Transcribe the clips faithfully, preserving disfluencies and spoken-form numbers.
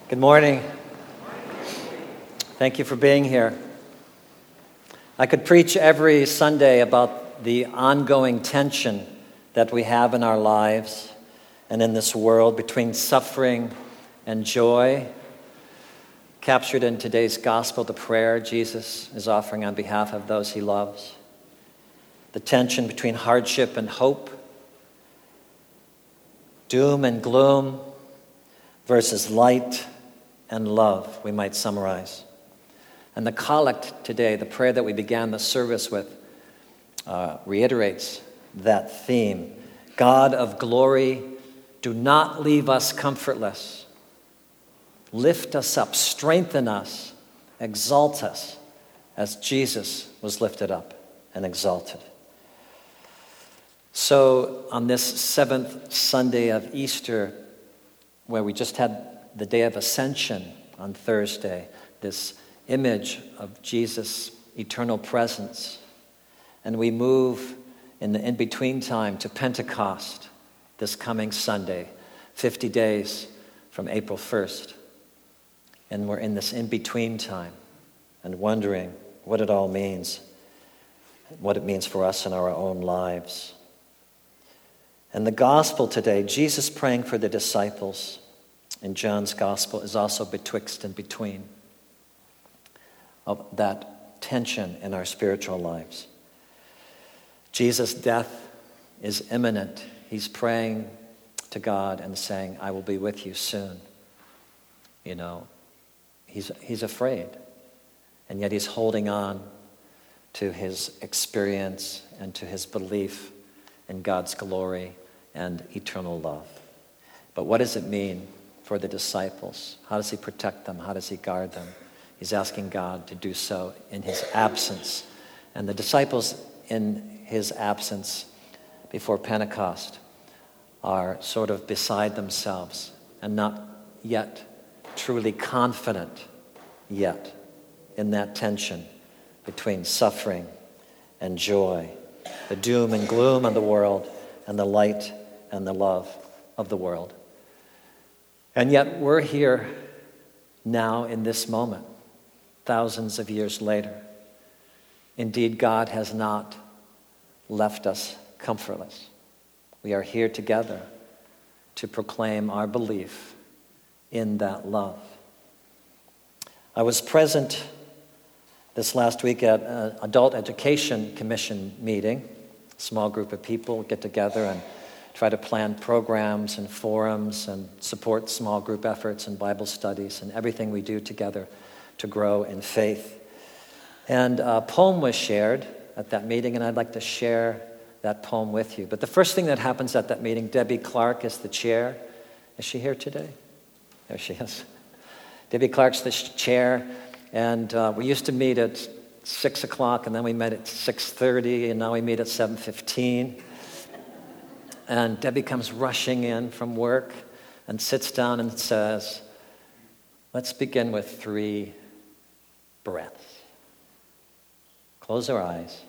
Good morning. Thank you for being here. I could preach every Sunday about the ongoing tension that we have in our lives and in this world between suffering and joy. Captured in today's gospel, the prayer Jesus is offering on behalf of those he loves. The tension between hardship and hope, doom and gloom versus light and love, we might summarize. And the collect today, the prayer that we began the service with, uh, reiterates that theme. God of glory, do not leave us comfortless. Lift us up, strengthen us, exalt us, as Jesus was lifted up and exalted. So on this seventh Sunday of Easter, where we just had the day of Ascension on Thursday, this image of Jesus' eternal presence. And we move in the in-between time to Pentecost this coming Sunday, fifty days from April first. And we're in this in-between time and wondering what it all means, what it means for us in our own lives. And the gospel today, Jesus praying for the disciples in John's gospel, is also betwixt and between of that tension in our spiritual lives. Jesus' death is imminent. He's praying to God and saying, I will be with you soon. You know, he's, he's afraid. And yet he's holding on to his experience and to his belief in God's glory and eternal love. But what does it mean for the disciples? How does he protect them? How does he guard them? He's asking God to do so in his absence. And the disciples in his absence before Pentecost are sort of beside themselves and not yet truly confident yet in that tension between suffering and joy, the doom and gloom of the world and the light and the love of the world. And yet we're here now in this moment, thousands of years later. Indeed, God has not left us comfortless. We are here together to proclaim our belief in that love. I was present this last week at an Adult Education Commission meeting. A small group of people get together and try to plan programs and forums and support small group efforts and Bible studies and everything we do together to grow in faith. And a poem was shared at that meeting, and I'd like to share that poem with you. But the first thing that happens at that meeting, Debbie Clark is the chair. Is she here today? There she is. Debbie Clark's the chair, and uh, we used to meet at six o'clock, and then we met at six thirty, and now we meet at seven fifteen. And Debbie comes rushing in from work and sits down and says, let's begin with three breaths. Close our eyes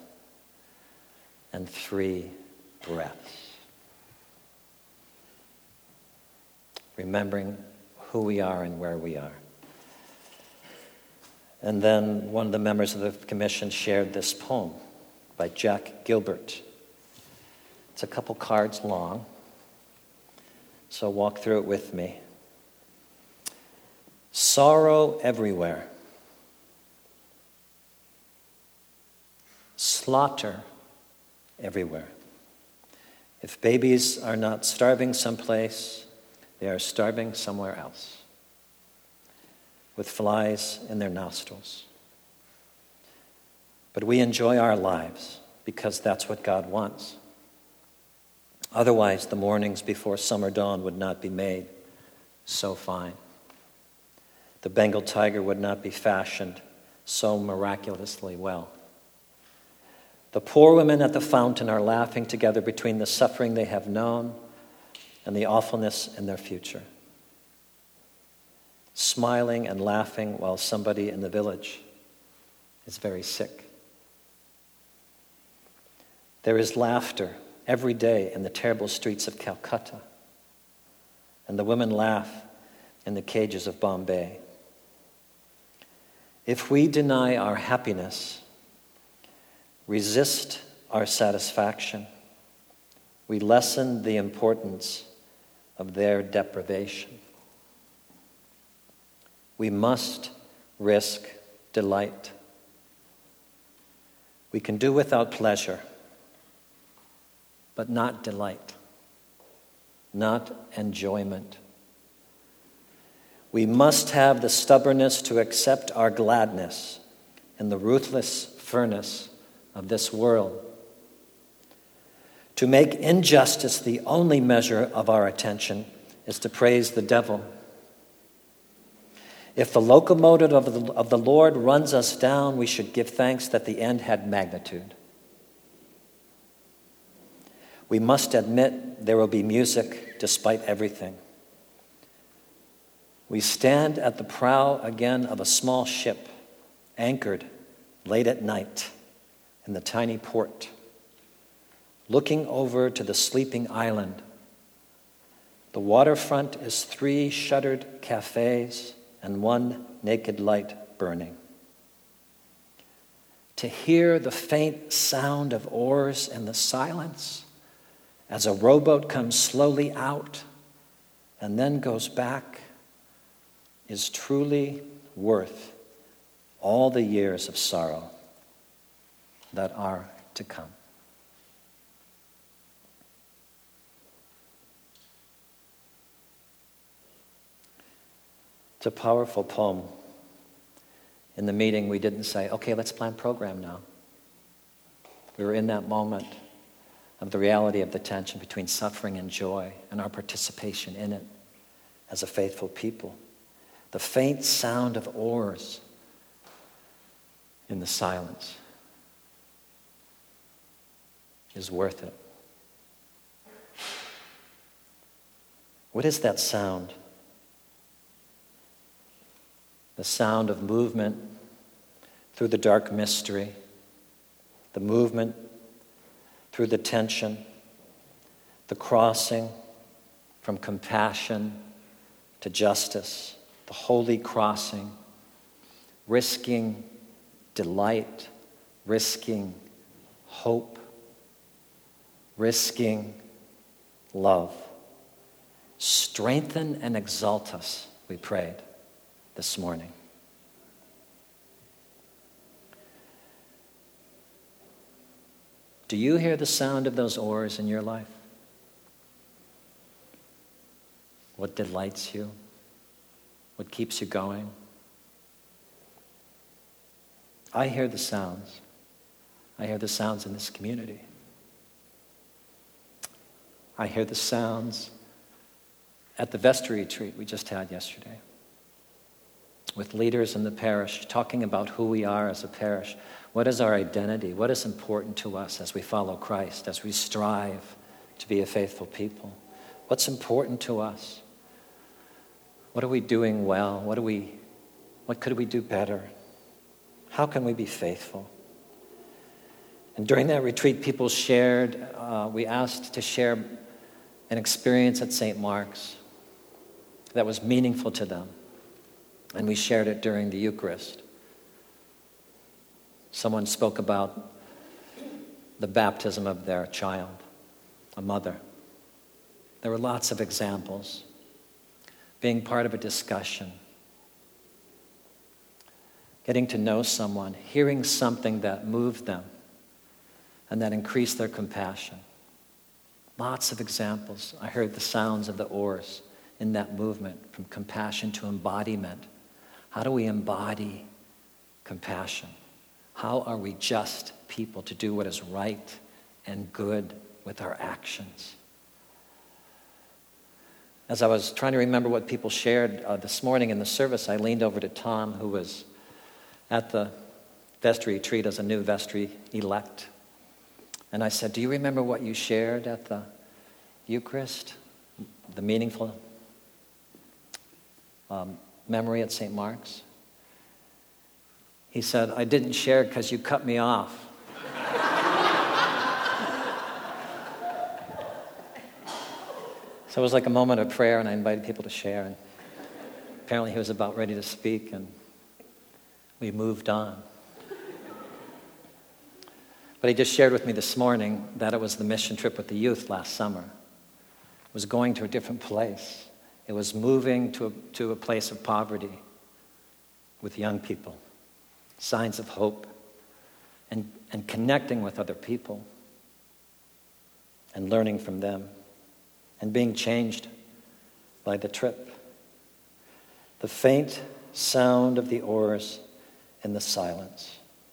and three breaths. Remembering who we are and where we are. And then one of the members of the commission shared this poem by Jack Gilbert. It's a couple cards long, so walk through it with me. Sorrow everywhere. Slaughter everywhere. If babies are not starving someplace, they are starving somewhere else, with flies in their nostrils. But we enjoy our lives because that's what God wants. Otherwise, the mornings before summer dawn would not be made so fine. The Bengal tiger would not be fashioned so miraculously well. The poor women at the fountain are laughing together between the suffering they have known and the awfulness in their future. Smiling and laughing while somebody in the village is very sick. There is laughter every day in the terrible streets of Calcutta. And the women laugh in the cages of Bombay. If we deny our happiness, resist our satisfaction, we lessen the importance of their deprivation. We must risk delight. We can do without pleasure, but not delight, not enjoyment. We must have the stubbornness to accept our gladness in the ruthless furnace of this world. To make injustice the only measure of our attention is to praise the devil. If the locomotive of the, of the Lord runs us down, we should give thanks that the end had magnitude. We must admit there will be music despite everything. We stand at the prow again of a small ship, anchored late at night in the tiny port, looking over to the sleeping island. The waterfront is three shuttered cafes and one naked light burning. To hear the faint sound of oars in the silence as a rowboat comes slowly out and then goes back is truly worth all the years of sorrow that are to come. It's a powerful poem. In the meeting, we didn't say, okay, let's plan program now. We were in that moment of the reality of the tension between suffering and joy and our participation in it as a faithful people. The faint sound of oars in the silence is worth it. What is that sound? The sound of movement through the dark mystery, the movement through the tension, the crossing from compassion to justice, the holy crossing, risking delight, risking hope, risking love. Strengthen and exalt us, we prayed this morning. Do you hear the sound of those oars in your life? What delights you? What keeps you going? I hear the sounds. I hear the sounds in this community. I hear the sounds at the vestry retreat we just had yesterday, with leaders in the parish talking about who we are as a parish. What is our identity? What is important to us as we follow Christ, as we strive to be a faithful people? What's important to us? What are we doing well? What do we, what could we do better? How can we be faithful? And during that retreat, people shared, uh, we asked to share an experience at Saint Mark's that was meaningful to them. And we shared it during the Eucharist. Someone spoke about the baptism of their child, a mother. There were lots of examples. Being part of a discussion, getting to know someone, hearing something that moved them and that increased their compassion. Lots of examples. I heard the sounds of the oars in that movement, from compassion to embodiment. How do we embody compassion? How are we just people to do what is right and good with our actions? As I was trying to remember what people shared uh, this morning in the service, I leaned over to Tom, who was at the vestry retreat as a new vestry elect. And I said, do you remember what you shared at the Eucharist? The meaningful um, memory at Saint Mark's? He said, I didn't share because you cut me off. So it was like a moment of prayer, and I invited people to share. And apparently he was about ready to speak, and we moved on. But he just shared with me this morning that it was the mission trip with the youth last summer. It was going to a different place. It was moving to a, to a place of poverty with young people, signs of hope, and, and connecting with other people and learning from them and being changed by the trip. The faint sound of the oars in the silence.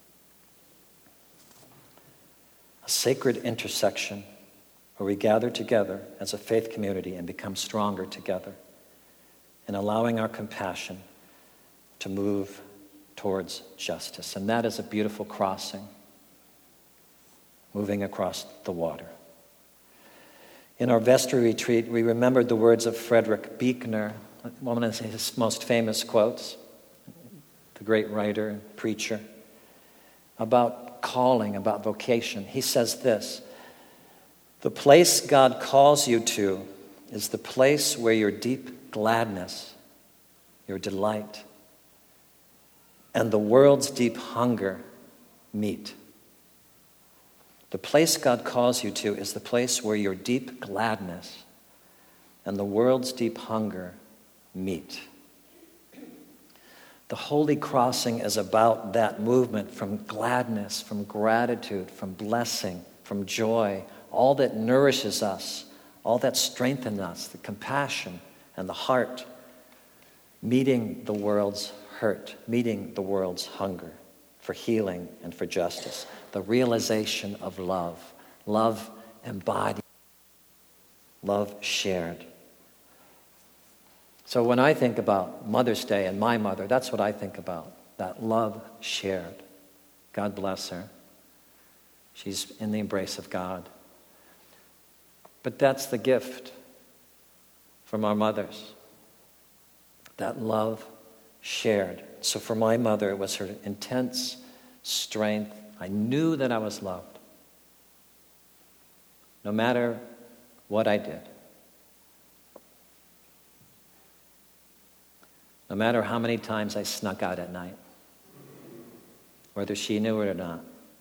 A sacred intersection where we gather together as a faith community and become stronger together in allowing our compassion to move towards justice. And that is a beautiful crossing, moving across the water. In our vestry retreat, we remembered the words of Frederick Buechner, one of his most famous quotes, the great writer and preacher, about calling, about vocation. He says this: "The place God calls you to is the place where your deep gladness, your delight, and the world's deep hunger meet." The place God calls you to is the place where your deep gladness and the world's deep hunger meet. The Holy Crossing is about that movement from gladness, from gratitude, from blessing, from joy, all that nourishes us, all that strengthens us, the compassion and the heart, meeting the world's hurt, meeting the world's hunger for healing and for justice, the realization of love, love embodied, love shared. So when I think about Mother's Day and my mother, that's what I think about, that love shared. God bless her. She's in the embrace of God. But that's the gift from our mothers, that love shared. So for my mother, it was her intense strength. I knew that I was loved, no matter what I did. No matter how many times I snuck out at night, whether she knew it or not,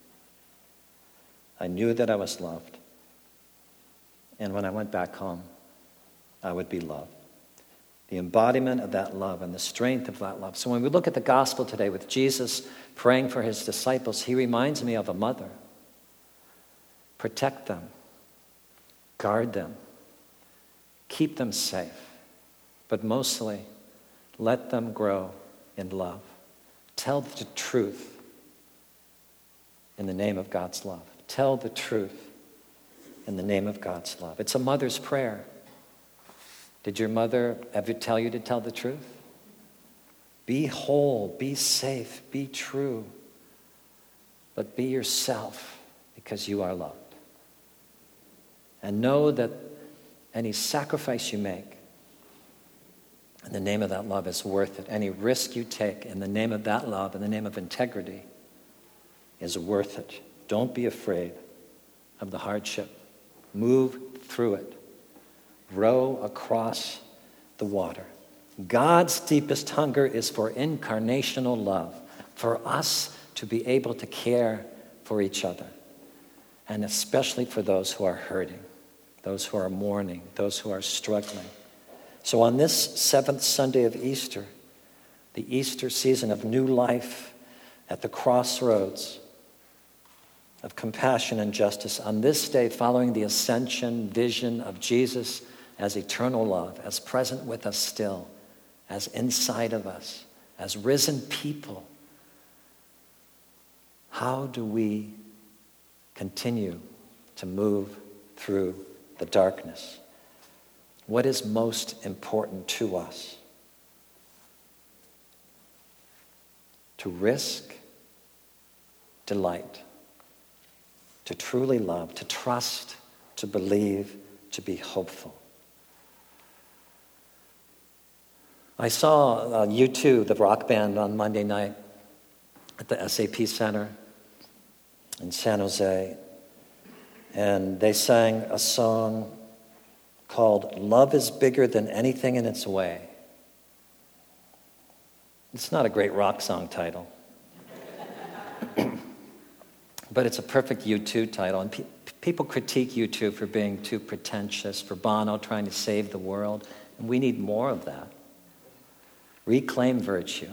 I knew that I was loved. And when I went back home, I would be loved. The embodiment of that love and the strength of that love. So when we look at the gospel today with Jesus praying for his disciples, he reminds me of a mother. Protect them. Guard them. Keep them safe. But mostly, let them grow in love. Tell the truth in the name of God's love. Tell the truth in the name of God's love. It's a mother's prayer. Did your mother ever tell you to tell the truth? Be whole, be safe, be true, but be yourself because you are loved. And know that any sacrifice you make in the name of that love is worth it. Any risk you take in the name of that love, in the name of integrity, is worth it. Don't be afraid of the hardship. Move through it. Row across the water. God's deepest hunger is for incarnational love, for us to be able to care for each other, and especially for those who are hurting, those who are mourning, those who are struggling. So on this seventh Sunday of Easter, the Easter season of new life at the crossroads of compassion and justice, on this day following the ascension vision of Jesus as eternal love, as present with us still, as inside of us, as risen people, how do we continue to move through the darkness? What is most important to us? To risk delight, to truly love, to trust, to believe, to be hopeful. I saw uh, U two, the rock band, on Monday night at the S A P Center in San Jose, and they sang a song called "Love is Bigger Than Anything in Its Way." It's not a great rock song title. But it's a perfect U two title. And pe- people critique U two for being too pretentious, for Bono trying to save the world. And we need more of that. Reclaim virtue.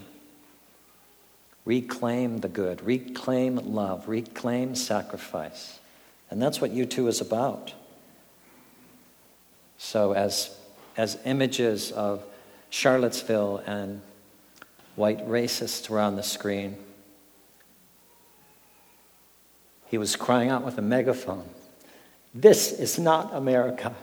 Reclaim the good. Reclaim love. Reclaim sacrifice. And that's what U two is about. So as, as images of Charlottesville and white racists were on the screen, he was crying out with a megaphone, "This is not America."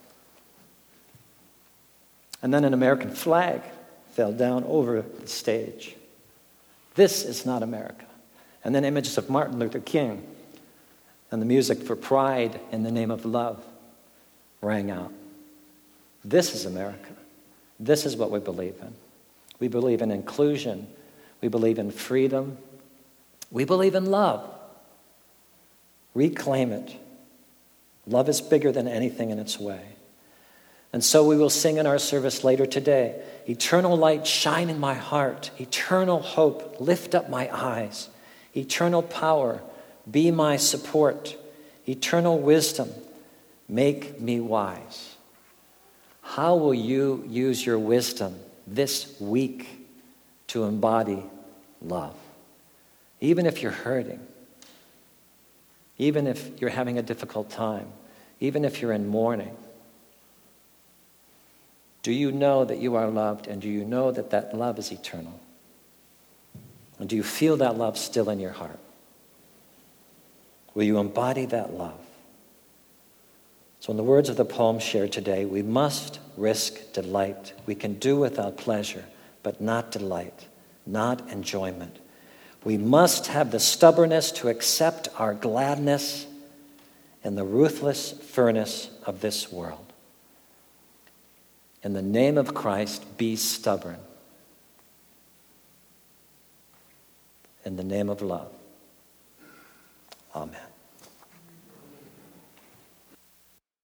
And then an American flag fell down over the stage. This is not America. And then images of Martin Luther King and the music for Pride in the Name of Love rang out. This is America. This is what we believe in. We believe in inclusion. We believe in freedom. We believe in love. Reclaim it. Love is bigger than anything in its way. And so we will sing in our service later today, "Eternal light, shine in my heart. Eternal hope, lift up my eyes. Eternal power, be my support. Eternal wisdom, make me wise." How will you use your wisdom this week to embody love? Even if you're hurting, even if you're having a difficult time, even if you're in mourning, do you know that you are loved, and do you know that that love is eternal? And do you feel that love still in your heart? Will you embody that love? So in the words of the poem shared today, we must risk delight. We can do without pleasure, but not delight, not enjoyment. We must have the stubbornness to accept our gladness in the ruthless furnace of this world. In the name of Christ, be stubborn. In the name of love. Amen.